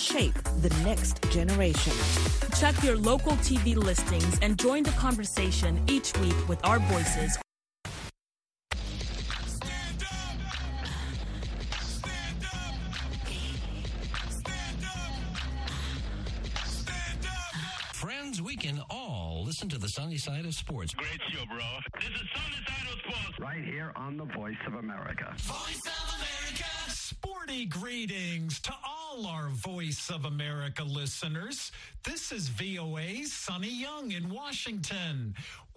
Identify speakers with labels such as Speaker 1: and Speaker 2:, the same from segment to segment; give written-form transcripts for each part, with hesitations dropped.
Speaker 1: shape the next generation.
Speaker 2: Check your local TV listings and join the conversation each week with our voices.
Speaker 3: Friends, we can all listen to the sunny side of sports.
Speaker 4: Great show, bro. This is Sunny Side of Sports.
Speaker 5: Right here on the Voice of America.
Speaker 3: Voice of America.
Speaker 6: Sporty greetings to all our Voice of America listeners. This is VOA's Sonny Young in Washington.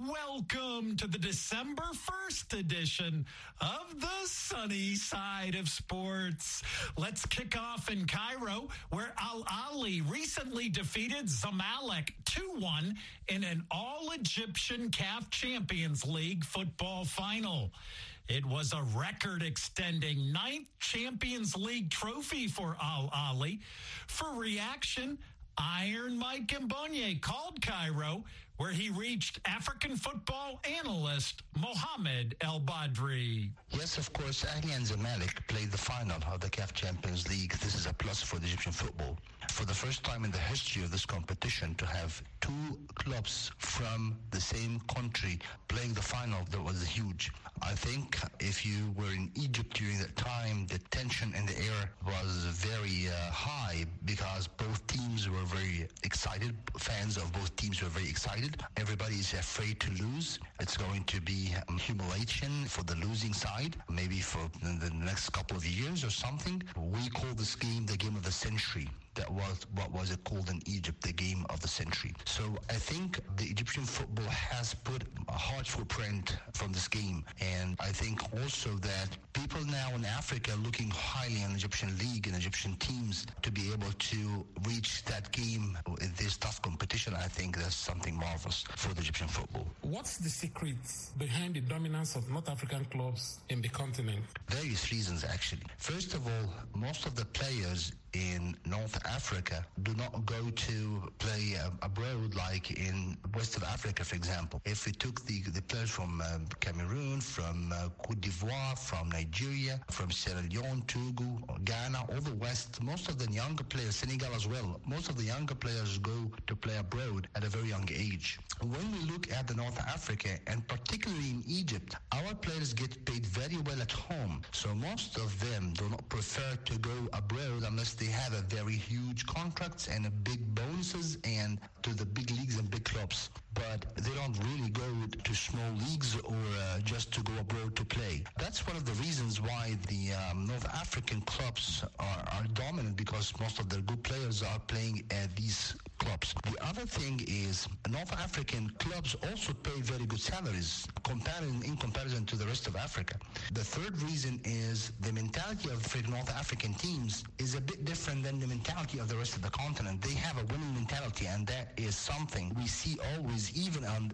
Speaker 6: Welcome to the December 1st edition of the Sunny Side of Sports. Let's kick off in Cairo, where Al Ahly recently defeated Zamalek 2-1 in an all-Egyptian CAF Champions League football final. It was a record-extending 9th Champions League trophy for Al Ahly. For reaction, Iron Mike Mbonye called Cairo, where he reached African football analyst Mohamed El Badri.
Speaker 7: Yes, of course, Ahly and Zamalek played the final of the CAF Champions League. This is a plus for the Egyptian football. For the first time in the history of this competition, to have two clubs from the same country playing the final, that was huge. I think if you were in Egypt during that time, the tension in the air was very high because both teams were very excited. Fans of both teams were very excited. Everybody is afraid to lose. It's going to be humiliation for the losing side, maybe for the next couple of years or something. We call this game the game of the century. That was what was it called in Egypt, the game of the century. So I think the Egyptian football has put a hard footprint from this game. And I think also that people now in Africa are looking highly on the Egyptian league and Egyptian teams to be able to reach that game in this tough competition. I think that's something marvelous for the Egyptian football.
Speaker 8: What's the secret behind the dominance of North African clubs in the continent?
Speaker 7: Various reasons, actually. First of all, most of the players in North Africa do not go to play abroad like in West of Africa, for example. If we took the players from Cameroon, from Cote d'Ivoire, from Nigeria, from Sierra Leone, Togo, Ghana, all the West, most of the younger players, Senegal as well, most of the younger players go to play abroad at a very young age. When we look at the North Africa, and particularly in Egypt, our players get paid very well at home. So most of them do not prefer to go abroad unless they have a very huge contracts and a big bonuses and to the big leagues and big clubs. But they don't really go to small leagues or just to go abroad to play. That's one of the reasons why the North African clubs are dominant, because most of their good players are playing at these clubs. The other thing is North African clubs also pay very good salaries in comparison to the rest of Africa. The third reason is the mentality of the North African teams is a bit different than the mentality of the rest of the continent. They have a winning mentality, and that is something we see always, even on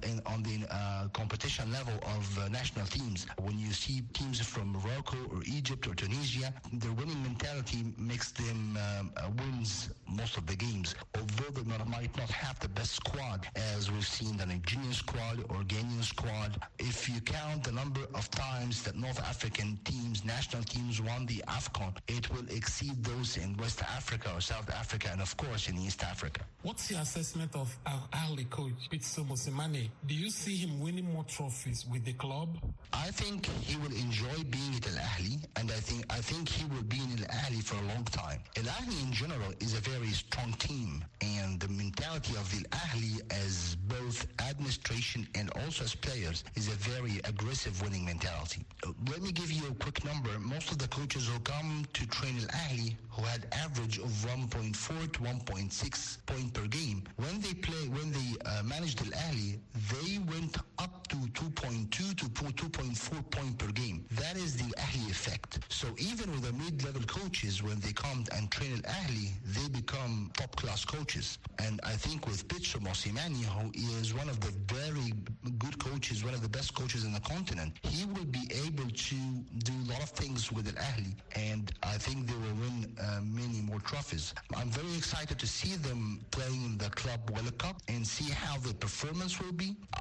Speaker 7: the competition level of national teams. When you see teams from Morocco or Egypt or Tunisia, their winning mentality makes them wins most of the games, although they might not have the best squad, as we've seen the Nigerian squad or Ghanaian squad. If you count the number of times that North African teams, national teams, won the AFCON, it will exceed those in West Africa or South Africa, and of course in East Africa.
Speaker 8: What's your assessment of Al Ahly coach Pitso Mosimane? Do you see him winning more trophies with the club?
Speaker 7: I think he will enjoy being at Al Ahly, and I think he will be in Al Ahly for a long time. Al Ahly in general is a very strong team, and the mentality of the Al Ahly as both administration and also as players is a very aggressive winning mentality. Let me give you a quick number. Most of the coaches who come to train Al Ahly who had average of 1.4 to 1.6 point per game, when they managed Al Ahly, they went up to 2.2 to 2.4 point per game. That is the Ahly effect. So even with the mid-level coaches, when they come and train Al Ahly, they become top-class coaches. And I think with Pitso Mosimane, who is one of the very good coaches, one of the best coaches in the continent, he will be able to do a lot of things with Al Ahly, and I think they will win many more trophies. I'm very excited to see them playing in the Club World Cup and see how the performance will be.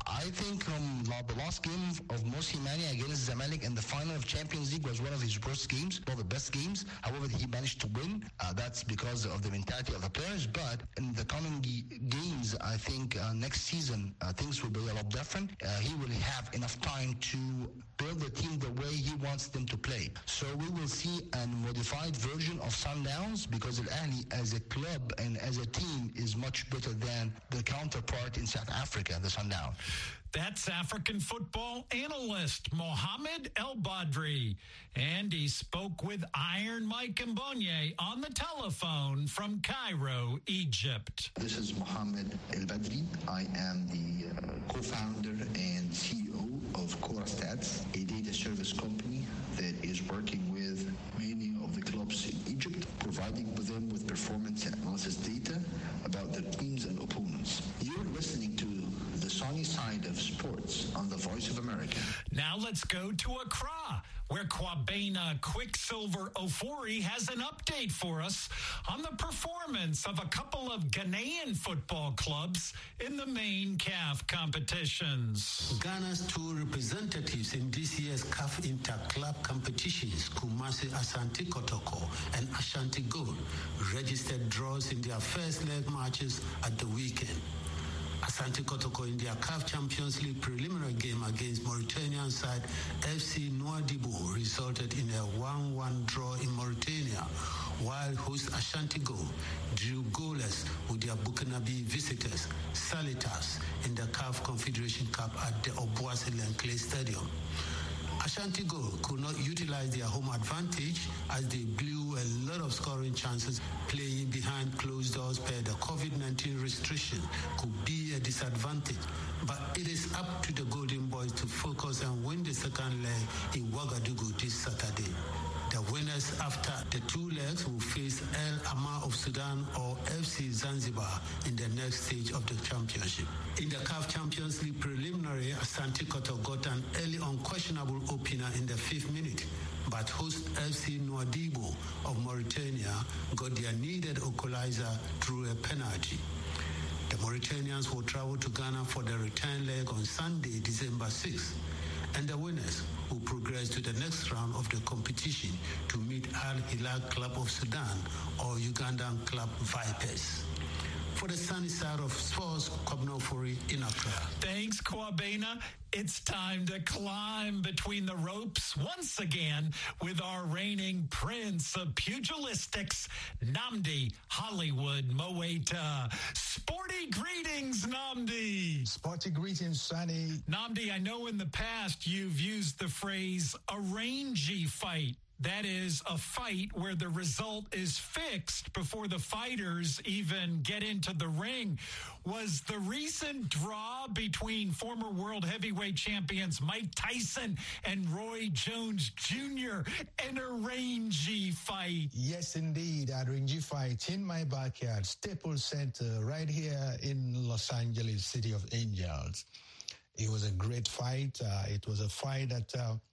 Speaker 7: I think the last game of Mosimane against Zamalek in the final of Champions League was one of his worst games, one of the best games. However, he managed to win. That's because of the mentality of the players. But in the coming games, I think next season, things will be a lot different. He will have enough time to build the team the way he wants them to play. So we will see a modified version of Sundowns because Al Ahly as a club and as a team is much better than the counterpart in South Africa, the Sundown.
Speaker 6: That's African football analyst Mohamed El Badri. And he spoke with Iron Mike Mbonye on the telephone from Cairo, Egypt.
Speaker 7: This is Mohamed El Badri. I am the co-founder and CEO of Cora Stats, a data service company that is working with many of the clubs in Egypt, providing them with performance analysis data about their teams and opponents. You're listening to the sunny side of sports on the Voice of America.
Speaker 6: Now let's go to Accra, where Kwabena Quicksilver Ofori has an update for us on the performance of a couple of Ghanaian football clubs in the main CAF competitions.
Speaker 9: Ghana's two representatives in this year's CAF Inter-Club competitions, Kumasi Asante Kotoko and Ashanti Gold, registered draws in their first leg matches at the weekend. Asante Kotoko in their CAF Champions League preliminary game against Mauritanian side FC Nouadhibou resulted in a 1-1 draw in Mauritania, while host Ashanti Gold drew goalless with their Burkinabe visitors, Salitas, in the CAF Confederation Cup at the Obuasi Lenkley Stadium. Ashanti Gold could not utilize their home advantage as they blew a lot of scoring chances. Playing behind closed doors per the COVID-19 restriction could be a disadvantage, but it is up to the Golden Boys to focus and win the second leg in Ouagadougou this Saturday. The winners after the two legs will face El Amar of Sudan or FC Zanzibar in the next stage of the championship. In the CAF Champions League preliminary, Asante Kotoko got an early unquestionable opener in the 5th minute, but host FC Nouadhibou of Mauritania got their needed equalizer through a penalty. The Mauritanians will travel to Ghana for the return leg on Sunday, December 6th. And the winners will progress to the next round of the competition to meet Al Hilal Club of Sudan or Ugandan Club Vipers. For the sunny side of sports, Kwabena Ofori in Accra.
Speaker 6: Thanks, Kwabena. It's time to climb between the ropes once again with our reigning prince of pugilistics, Nnamdi Hollywood Moeta. Sporty greetings, Nnamdi.
Speaker 10: Sporty greetings, Sonny.
Speaker 6: Nnamdi, I know in the past you've used the phrase a rangy fight. That is a fight where the result is fixed before the fighters even get into the ring. Was the recent draw between former world heavyweight champions Mike Tyson and Roy Jones Jr. an rangy fight?
Speaker 10: Yes, indeed. A rangy fight in my backyard, Staples Center, right here in Los Angeles, City of Angels. It was a great fight. It was a fight that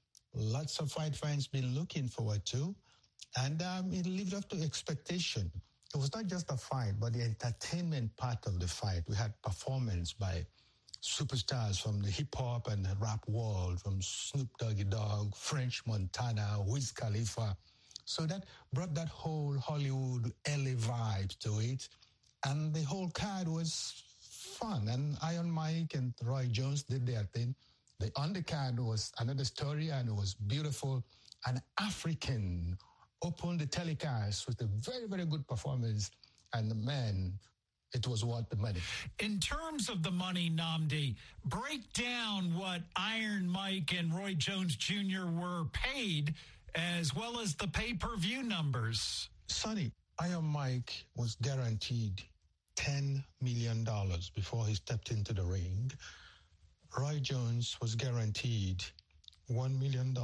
Speaker 10: lots of fight fans been looking forward to, and it lived up to expectation. It was not just a fight, but the entertainment part of the fight. We had performance by superstars from the hip-hop and the rap world, from Snoop Doggy Dogg, French Montana, Wiz Khalifa. So that brought that whole Hollywood LA vibe to it, and the whole card was fun. And Iron Mike and Roy Jones did their thing. The undercard was another story, and it was beautiful. An African opened the telecast with a very, very good performance, and man, it was worth the money.
Speaker 6: In terms of the money, Nnamdi, break down what Iron Mike and Roy Jones Jr. were paid, as well as the pay-per-view numbers.
Speaker 10: Sonny, Iron Mike was guaranteed $10 million before he stepped into the ring. Roy Jones was guaranteed $1 million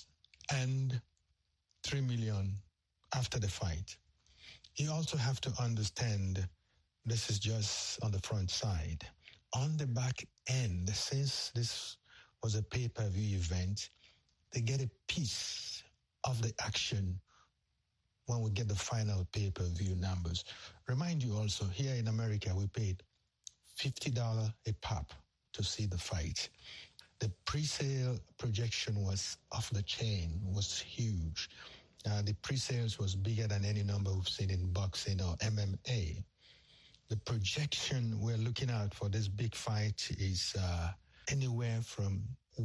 Speaker 10: and $3 million after the fight. You also have to understand this is just on the front side. On the back end, since this was a pay-per-view event, they get a piece of the action when we get the final pay-per-view numbers. Remind you also, here in America, we paid $50 a pop to see the fight. The pre-sale projection was off the chain, was huge. The pre-sales was bigger than any number we've seen in boxing or MMA. The projection we're looking at for this big fight is anywhere from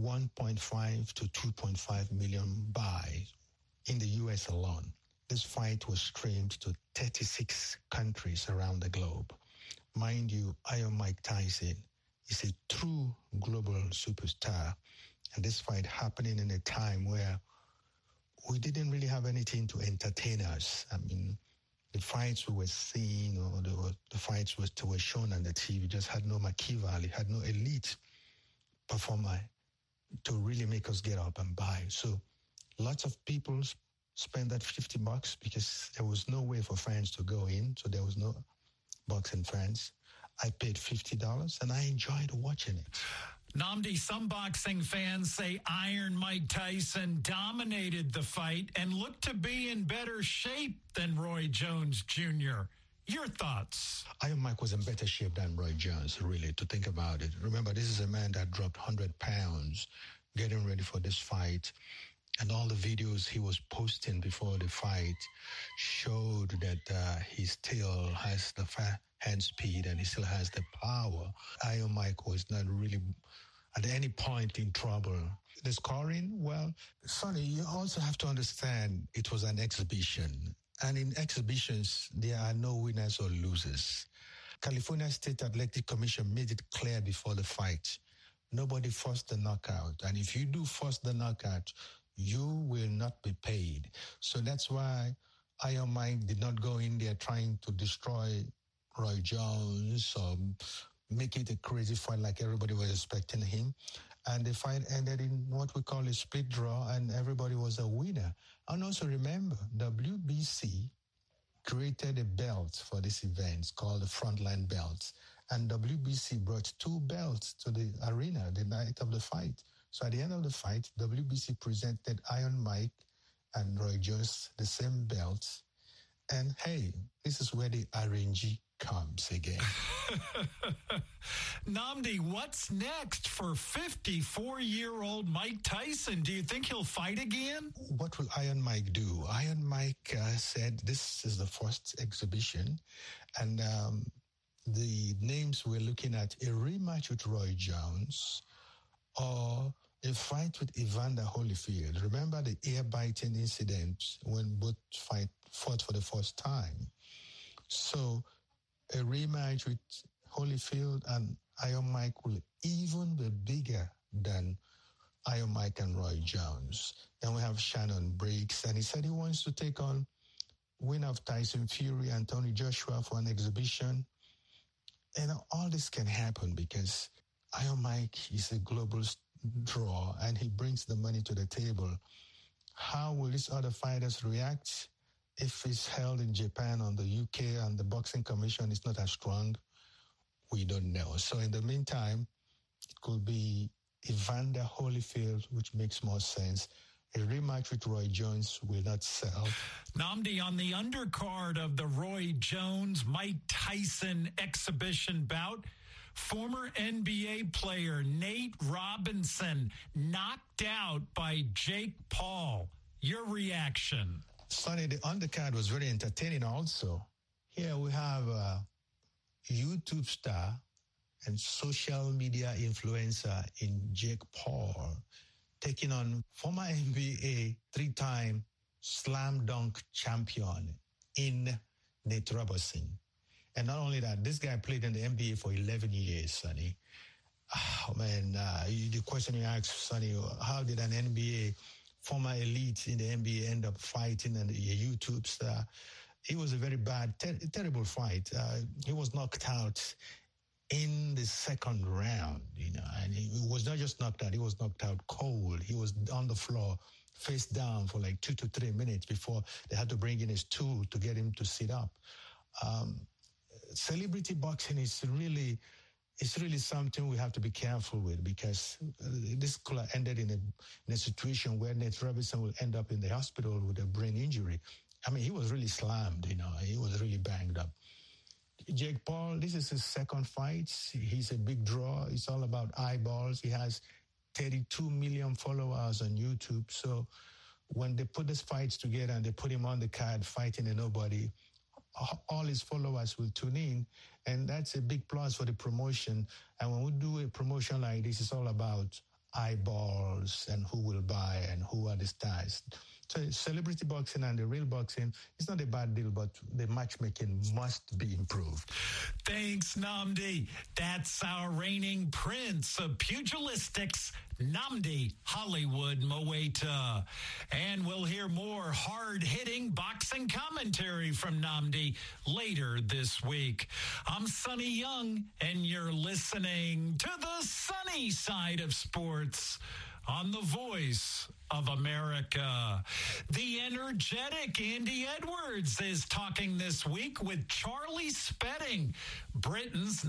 Speaker 10: 1.5 to 2.5 million buys in the U.S. alone. This fight was streamed to 36 countries around the globe. Mind you, Iron Mike Tyson is a true global superstar. And this fight happening in a time where we didn't really have anything to entertain us. I mean, the fights we were seeing or the fights were shown on the TV just had no McKeeval, had no elite performer to really make us get up and buy. So lots of people spent that $50 because there was no way for fans to go in. So there was no boxing fans. I paid $50 and I enjoyed watching it.
Speaker 6: Nnamdi, some boxing fans say Iron Mike Tyson dominated the fight and looked to be in better shape than Roy Jones Jr. Your thoughts?
Speaker 10: Iron Mike was in better shape than Roy Jones, really, to think about it. Remember, this is a man that dropped 100 pounds getting ready for this fight. And all the videos he was posting before the fight showed that he still has the hand speed and he still has the power. Iron Mike was not really at any point in trouble. The scoring, well, Sonny, you also have to understand it was an exhibition. And in exhibitions, there are no winners or losers. California State Athletic Commission made it clear before the fight. Nobody forced the knockout. And if you do force the knockout, you will not be paid. So that's why Iron Mike did not go in there trying to destroy Roy Jones or make it a crazy fight like everybody was expecting him. And the fight ended in what we call a split draw, and everybody was a winner. And also remember, WBC created a belt for this event called the Frontline Belts. And WBC brought 2 belts to the arena the night of the fight. So at the end of the fight, WBC presented Iron Mike and Roy Jones the same belts. And hey, this is where the RNG comes again.
Speaker 6: Nnamdi, what's next for 54-year-old Mike Tyson? Do you think he'll fight again?
Speaker 10: What will Iron Mike do? Iron Mike said this is the first exhibition. And the names we're looking at, a rematch with Roy Jones or a fight with Evander Holyfield. Remember the ear-biting incident when both fought for the first time. So a rematch with Holyfield and Iron Mike will even be bigger than Iron Mike and Roy Jones. Then we have Shannon Briggs, and he said he wants to take on winner of Tyson Fury and Tony Joshua for an exhibition. And all this can happen because Iron Mike is a global draw and he brings the money to the table. How will these other fighters react if it's held in Japan or the UK and the boxing commission is not as strong? We don't know. So in the meantime, it could be Evander Holyfield, which makes more sense. A rematch with Roy Jones will not sell.
Speaker 6: Nnamdi, on the undercard of the Roy Jones-Mike Tyson exhibition bout, former NBA player Nate Robinson knocked out by Jake Paul. Your reaction?
Speaker 10: Sonny, the undercard was very entertaining also. Here we have a YouTube star and social media influencer in Jake Paul taking on former NBA 3-time slam dunk champion in Nate Robinson. And not only that, this guy played in the NBA for 11 years, Sonny. Oh, man, the question you asked, Sonny, how did an NBA former elite in the NBA end up fighting and a YouTube star? It was a very bad, terrible fight. He was knocked out in the second round, and he was not just knocked out, he was knocked out cold. He was on the floor, face down for like 2 to 3 minutes before they had to bring in his tool to get him to sit up. Celebrity boxing is really something we have to be careful with because this could have ended in a situation where Nate Robinson will end up in the hospital with a brain injury. I mean, he was really slammed, he was really banged up. Jake Paul, this is his second fight. He's a big draw. It's all about eyeballs. He has 32 million followers on YouTube. So when they put these fights together and they put him on the card fighting a nobody, all his followers will tune in. And that's a big plus for the promotion. And when we do a promotion like this, it's all about eyeballs and who will buy and who are the stars. So celebrity boxing and the real boxing, it's not a bad deal, but the matchmaking must be improved.
Speaker 6: Thanks, Nnamdi. That's our reigning prince of pugilistics, Nnamdi Hollywood Moeta. And we'll hear more hard-hitting boxing commentary from Nnamdi later this week. I'm Sonny Young, and you're listening to the sunny side of sports on the Voice of America. The energetic Andy Edwards is talking this week with Charlie Spedding, Britain's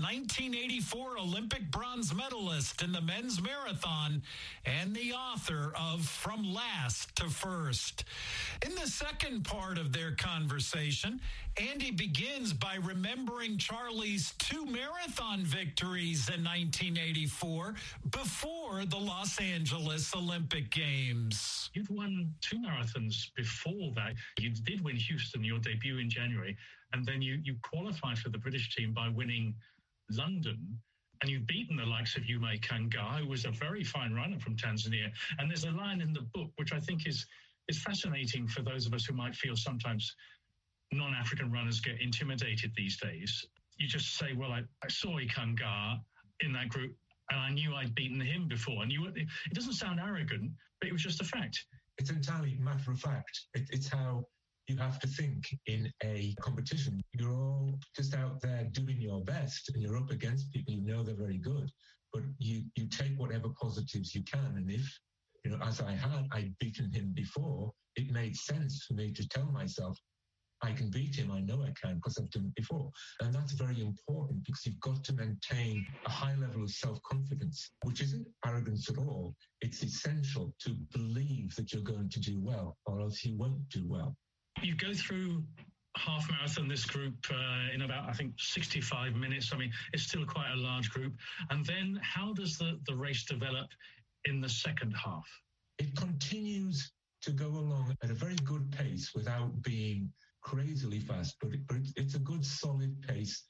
Speaker 6: 1984 Olympic bronze medalist in the men's marathon and the author of From Last to First. In the second part of their conversation, Andy begins by remembering Charlie's 2 marathon victories in 1984 before the Los Angeles Olympic Games.
Speaker 11: You'd won 2 marathons before that. You did win Houston, your debut in January, and then you qualified for the British team by winning London. And you've beaten the likes of Yume Kangar, who was a very fine runner from Tanzania. And there's a line in the book which I think is fascinating for those of us who might feel sometimes non-African runners get intimidated these days. You just say, well, I saw Kangar in that group, and I knew I'd beaten him before. And it doesn't sound arrogant, but it was just a fact.
Speaker 12: It's entirely matter of fact. It's how you have to think in a competition. You're all just out there doing your best, and you're up against people you know they're very good, but you take whatever positives you can. And if, as I'd beaten him before, it made sense for me to tell myself, I can beat him. I know I can because I've done it before. And that's very important because you've got to maintain a high level of self-confidence, which isn't arrogance at all. It's essential to believe that you're going to do well, or else you won't do well.
Speaker 11: You go through half marathon, this group, in about, I think, 65 minutes. I mean, it's still quite a large group. And then how does the race develop in the second half?
Speaker 12: It continues to go along at a very good pace without being crazily fast, but it's a good solid pace.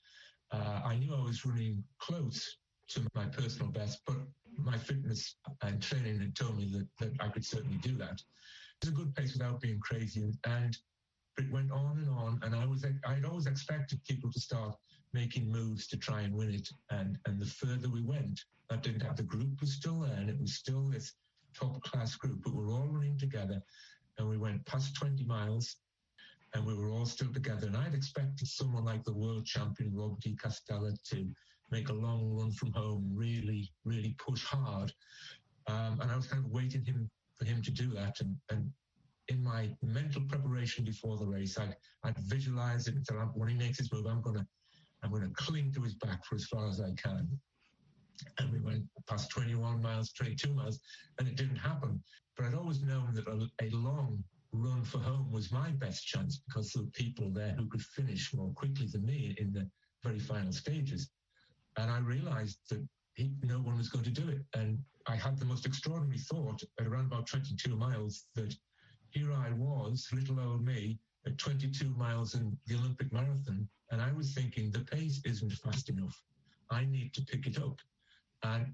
Speaker 12: I knew I was running close to my personal best, but my fitness and training had told me that I could certainly do that. It's a good pace without being crazy, and it went on, and I'd always expected people to start making moves to try and win it, and the further we went, that didn't happen. The group was still there, and it was still this top-class group, but we were all running together, and we went past 20 miles, and we were all still together. And I'd expected someone like the world champion, Robert E. Castella, to make a long run from home, really, really push hard. And I was kind of waiting for him to do that. And in my mental preparation before the race, I'd visualize it and say, when he makes his move, I'm going to cling to his back for as far as I can. And we went past 21 miles, 22 miles, and it didn't happen. But I'd always known that a long run for home was my best chance because there were people there who could finish more quickly than me in the very final stages. And I realized that no one was going to do it. And I had the most extraordinary thought at around about 22 miles that here I was, little old me, at 22 miles in the Olympic marathon. And I was thinking the pace isn't fast enough. I need to pick it up. And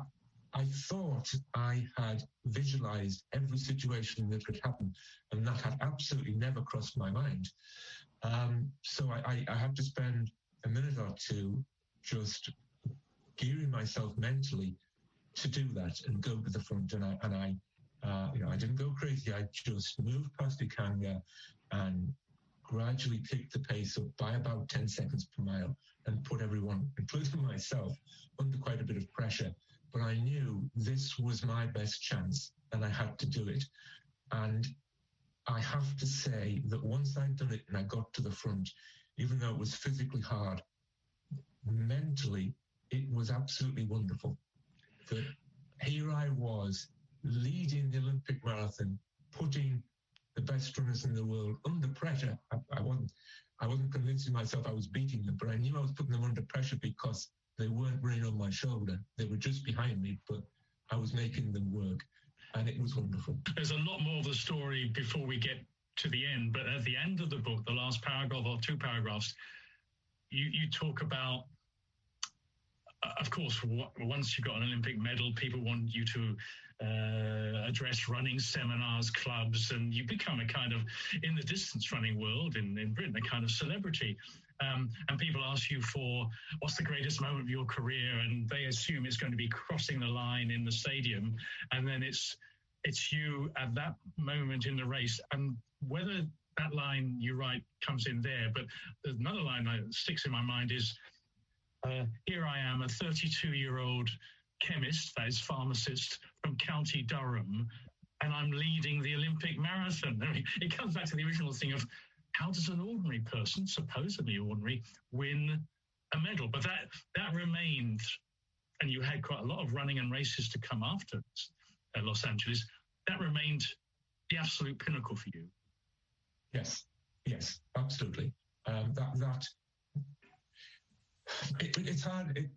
Speaker 12: I thought I had visualized every situation that could happen, and that had absolutely never crossed my mind. So I had to spend a minute or two just gearing myself mentally to do that and go to the front. And I didn't go crazy. I just moved past Ikanga and gradually picked the pace up by about 10 seconds per mile and put everyone, including myself, under quite a bit of pressure. But I knew this was my best chance and I had to do it. And I have to say that once I'd done it and I got to the front, even though it was physically hard, mentally, it was absolutely wonderful. That here I was leading the Olympic marathon, putting the best runners in the world under pressure. I wasn't I wasn't convincing myself I was beating them, but I knew I was putting them under pressure because they weren't running on my shoulder. They were just behind me, but I was making them work, and it was wonderful.
Speaker 11: There's a lot more of the story before we get to the end, but at the end of the book, the last paragraph or 2 paragraphs, you talk about, of course, once you've got an Olympic medal, people want you to address running seminars, clubs, and you become a kind of, in the distance running world in Britain, a kind of celebrity. And people ask you for what's the greatest moment of your career, and they assume it's going to be crossing the line in the stadium, and then it's you at that moment in the race. And whether that line you write comes in there, but there's another line that sticks in my mind is, here I am, a 32-year-old chemist, that is pharmacist, from County Durham, and I'm leading the Olympic marathon. I mean, it comes back to the original thing of, how does an ordinary person, supposedly ordinary, win a medal? But that remained, and you had quite a lot of running and races to come after Los Angeles. That remained the absolute pinnacle for you.
Speaker 12: Yes, absolutely. It's hard.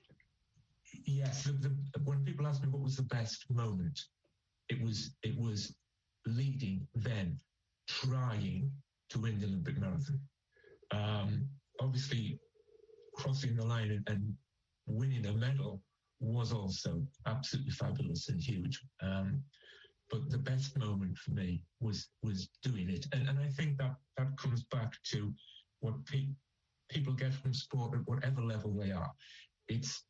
Speaker 12: When people ask me what was the best moment, it was leading, then trying to win the Olympic marathon. Obviously, crossing the line and winning a medal was also absolutely fabulous and huge. But the best moment for me was doing it, and I think that comes back to what people get from sport at whatever level they are. It's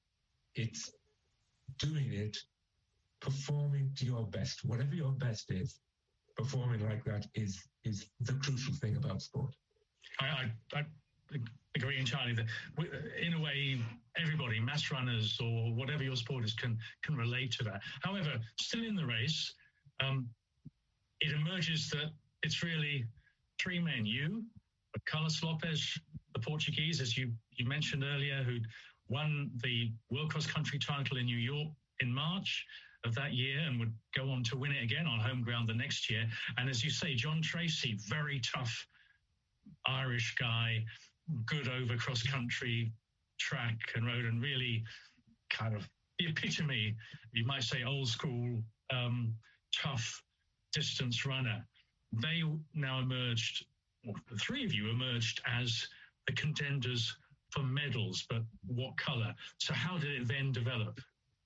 Speaker 12: doing it, performing to your best, whatever your best is. Performing like that is the crucial thing about sport.
Speaker 11: I agree entirely. That in a way, everybody, mass runners or whatever your sport is, can relate to that. However, still in the race, it emerges that it's really 3 men. You, Carlos Lopez, the Portuguese, as you mentioned earlier, who'd won the World Cross Country title in New York in March of that year and would go on to win it again on home ground the next year. And as you say, John Tracy, very tough Irish guy, good over cross-country track and road, and really kind of the epitome, you might say, old school, tough distance runner. They now emerged, well, the 3 of you emerged as the contenders for medals, but what colour? So how did it then develop?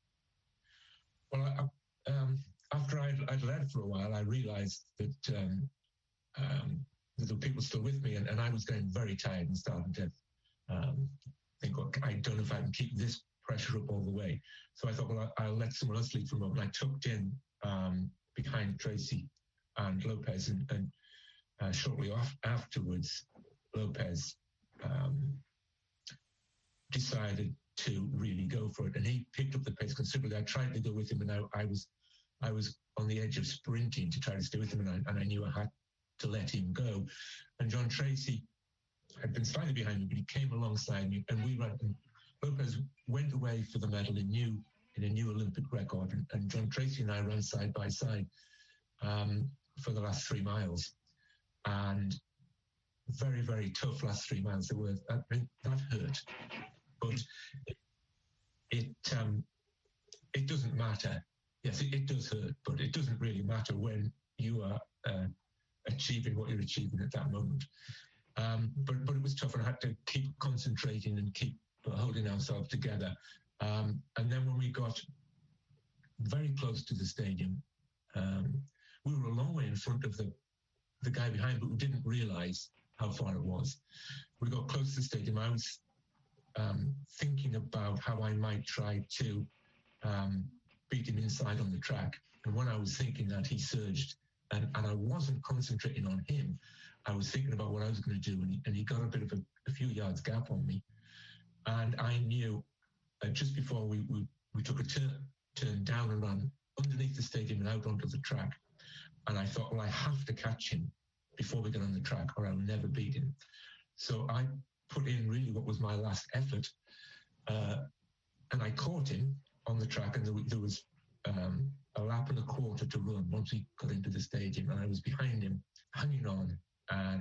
Speaker 12: Well, after I'd led for a while, I realised that there were people still with me, and I was getting very tired and starting to think, well, I don't know if I can keep this pressure up all the way. So I thought, well, I'll let someone else lead for a moment. I tucked in behind Tracy and Lopez, and shortly afterwards, Lopez decided to really go for it, and he picked up the pace considerably. I tried to go with him, and I was on the edge of sprinting to try to stay with him, and I knew I had to let him go. And John Tracy had been slightly behind me, but he came alongside me, and we ran. And Lopez went away for the medal in a new Olympic record, and John Tracy and I ran side by side for the last 3 miles, and very, very tough last 3 miles. That hurt. But it doesn't matter. Yes, it does hurt, but it doesn't really matter when you are achieving what you're achieving at that moment. But it was tough, and I had to keep concentrating and keep holding ourselves together. And then when we got very close to the stadium, we were a long way in front of the guy behind, but we didn't realise how far it was. We got close to the stadium. I was thinking about how I might try to beat him inside on the track. And when I was thinking that, he surged, and I wasn't concentrating on him. I was thinking about what I was going to do, and he got a bit of a few yards gap on me. And I knew just before we took a turn down and ran underneath the stadium and out onto the track. And I thought, well, I have to catch him before we get on the track, or I'll never beat him. So I put in really what was my last effort, and I caught him on the track, and there was a lap and a quarter to run once we got into the stadium, and I was behind him, hanging on, and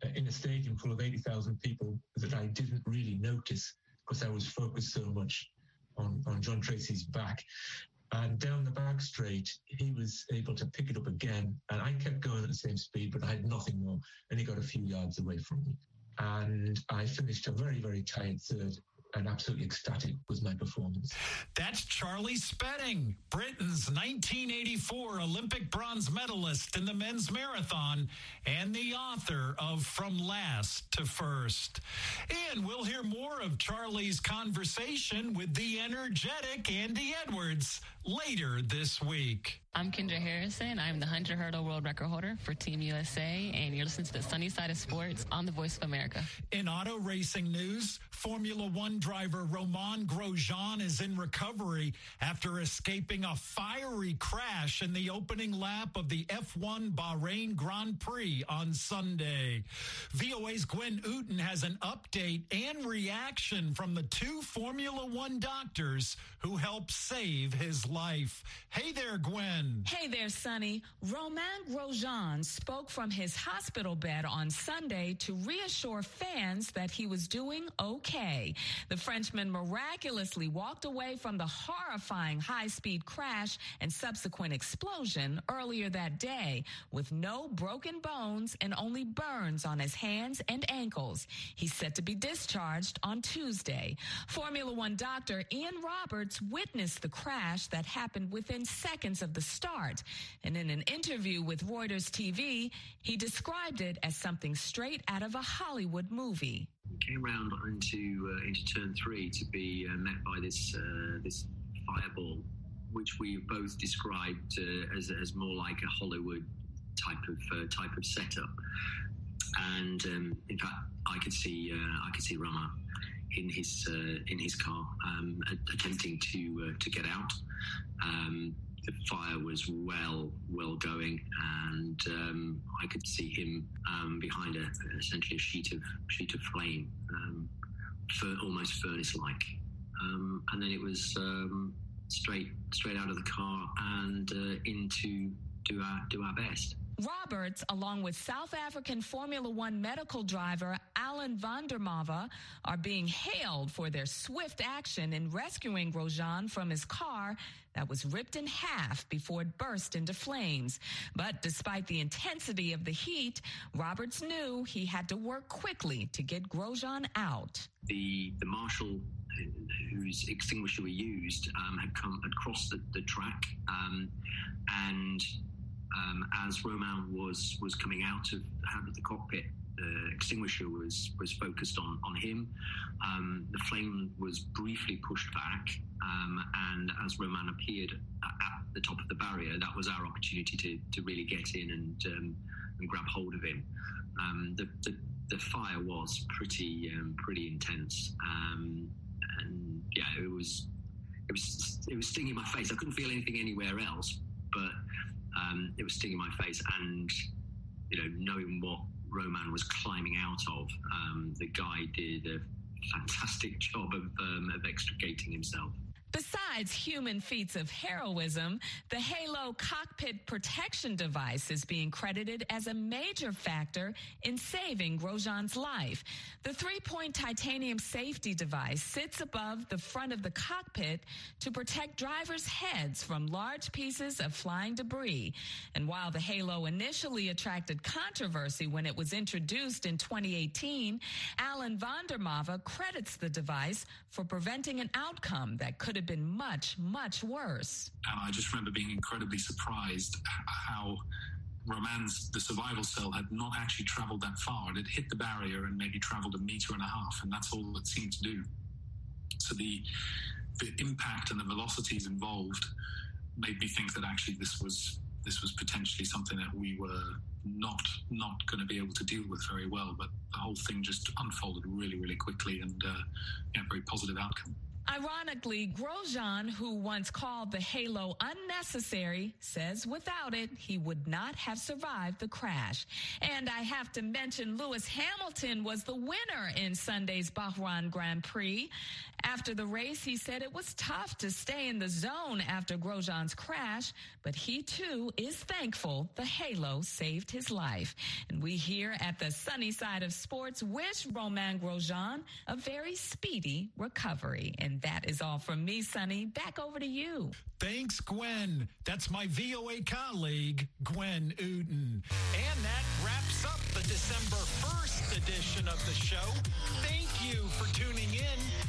Speaker 12: in a stadium full of 80,000 people that I didn't really notice because I was focused so much on John Tracy's back. And down the back straight, he was able to pick it up again. And I kept going at the same speed, but I had nothing more. And he got a few yards away from me. And I finished a very, very tired third. And absolutely ecstatic was my performance.
Speaker 6: That's Charlie Spedding, Britain's 1984 Olympic bronze medalist in the men's marathon and the author of From Last to First. And we'll hear more of Charlie's conversation with the energetic Andy Edwards later this week.
Speaker 13: I'm Kendra Harrison. I'm the 100 hurdle world record holder for Team USA, and you're listening to the Sunny Side of Sports on the Voice of America.
Speaker 6: In auto racing news, Formula One driver Romain Grosjean is in recovery after escaping a fiery crash in the opening lap of the F1 Bahrain Grand Prix on Sunday. VOA's Gwen Uten has an update and reaction from the two Formula One doctors who helped save his life. Hey there, Gwen.
Speaker 14: Hey there, Sonny. Romain Grosjean spoke from his hospital bed on Sunday to reassure fans that he was doing okay. The Frenchman miraculously walked away from the horrifying high-speed crash and subsequent explosion earlier that day with no broken bones and only burns on his hands and ankles. He's set to be discharged on Tuesday. Formula One doctor Ian Roberts witnessed the crash that happened within seconds of the start. And in an interview with Reuters TV, he described it as something straight out of a Hollywood movie.
Speaker 15: We came round into turn 3 to be met by this fireball, which we both described as more like a Hollywood type of setup. And in fact, I could see Romain in his car attempting to get out. The fire was well going, and I could see him behind essentially a sheet of flame, almost furnace-like. And then it was straight out of the car and into do our best.
Speaker 14: Roberts, along with South African Formula One medical driver Alan van der Merwe, are being hailed for their swift action in rescuing Grosjean from his car that was ripped in half before it burst into flames. But despite the intensity of the heat, Roberts knew he had to work quickly to get Grosjean out.
Speaker 15: The marshal whose extinguisher we used had crossed the track, and as Romain was coming out of the cockpit, the extinguisher was focused on him. The flame was briefly pushed back, and as Romain appeared at the top of the barrier, that was our opportunity to really get in and grab hold of him. The fire was pretty intense, and yeah, it was stinging my face. I couldn't feel anything anywhere else, but it was stinging my face. And knowing what Romain was climbing out of, the guy did a fantastic job of extricating himself.
Speaker 14: Besides human feats of heroism, the Halo cockpit protection device is being credited as a major factor in saving Grosjean's life. The 3-point titanium safety device sits above the front of the cockpit to protect drivers' heads from large pieces of flying debris. And while the Halo initially attracted controversy when it was introduced in 2018, Alan van der Merwe credits the device for preventing an outcome that could have been much, much worse.
Speaker 16: And I just remember being incredibly surprised how the survival cell had not actually traveled that far. It had hit the barrier and maybe traveled 1.5 meters, and that's all it seemed to do. So the impact and the velocities involved made me think that actually this was potentially something that we were not going to be able to deal with very well. But the whole thing just unfolded really, really quickly, and very positive outcome.
Speaker 14: Ironically, Grosjean, who once called the halo unnecessary, says without it, he would not have survived the crash. And I have to mention Lewis Hamilton was the winner in Sunday's Bahrain Grand Prix. After the race, he said it was tough to stay in the zone after Grosjean's crash, but he too is thankful the halo saved his life. And we here at the Sunny Side of Sports wish Romain Grosjean a very speedy recovery. And that is all from me, Sonny. Back over to you.
Speaker 6: Thanks, Gwen. That's my VOA colleague, Gwen Uden. And that wraps up the December 1st edition of the show. Thank you for tuning in.